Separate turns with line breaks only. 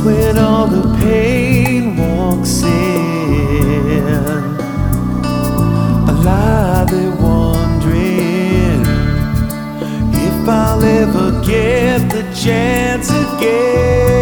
when all the pain walks in, I lie there wondering if I'll ever get the chance again.